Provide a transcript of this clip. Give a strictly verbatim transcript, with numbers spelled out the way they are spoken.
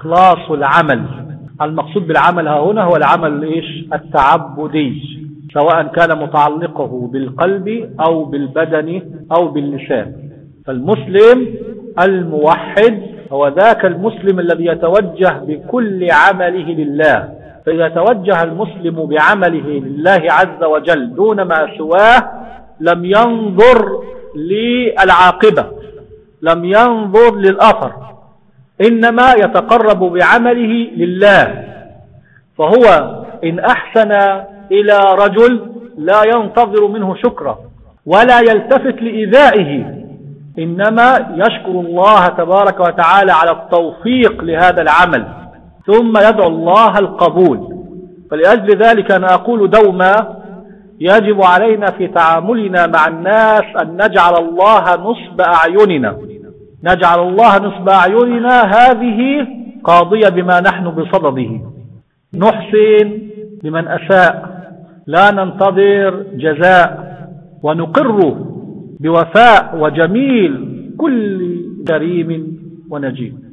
إخلاص العمل. المقصود بالعمل ها هنا هو العمل إيش؟ التعبدي، سواء كان متعلقه بالقلب أو بالبدن أو باللسان. فالمسلم الموحد هو ذاك المسلم الذي يتوجه بكل عمله لله. فإذا توجه المسلم بعمله لله عز وجل دون ما سواه لم ينظر للعاقبة، لم ينظر للأثر، إنما يتقرب بعمله لله. فهو إن أحسن إلى رجل لا ينتظر منه شكرا ولا يلتفت لإيذائه، إنما يشكر الله تبارك وتعالى على التوفيق لهذا العمل، ثم يدعو الله القبول. فلأجل ذلك أنا أقول دوما يجب علينا في تعاملنا مع الناس أن نجعل الله نصب أعيننا، نجعل الله نصب أعيننا هذه قاضية بما نحن بصدده. نحسن لمن أساء، لا ننتظر جزاء، ونقر بوفاء وجميل كل كريم ونجيب.